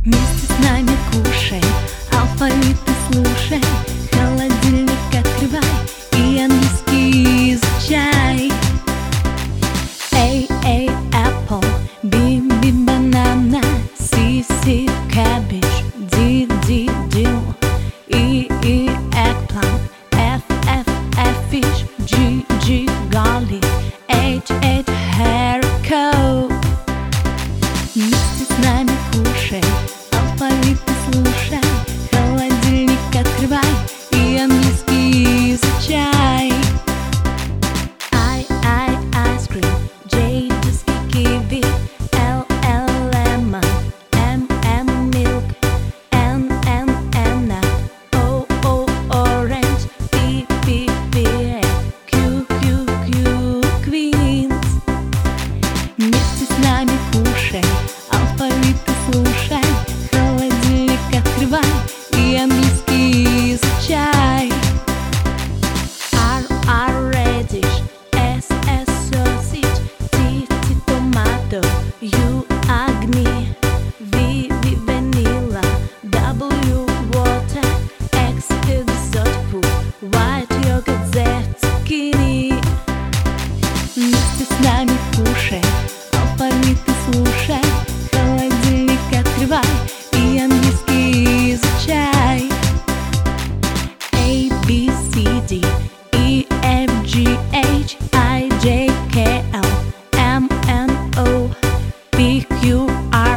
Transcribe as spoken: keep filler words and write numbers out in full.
Вместе с нами кушай, алфавит ты слушай, холодильник открывай и английский изучай. A, A, apple, B, B, banana, C, C, cabbage, D, D, dill, E, E, eggplant, F, F, F, fish, G, G, garlic, H, H, haircut. Вместе с нами кушай, алфавит ты слушай, холодильник открывай и английский изучай. I, I, ice cream, J, whiskey, kiwi, L, L, lemon, M, M, milk, N, N, Anna, O, O, orange, P, P, pear, Q, Q, Q, queens. Вместе с нами кушай, алфавит ты слушай, холодильник открывай и английский изучай. R, R, radish, S, S, sausage, T, T, tomato, U, agni, V, V, vanilla, W, water, X, exotic food, white yogurt, Z, zucchini. Вместе с нами кушай, алфавит ты слушай, холодильник открывай и английский изучай. A, B, C, D, E, F, G, H, I, J, K, L, M, N, O, P, Q, R,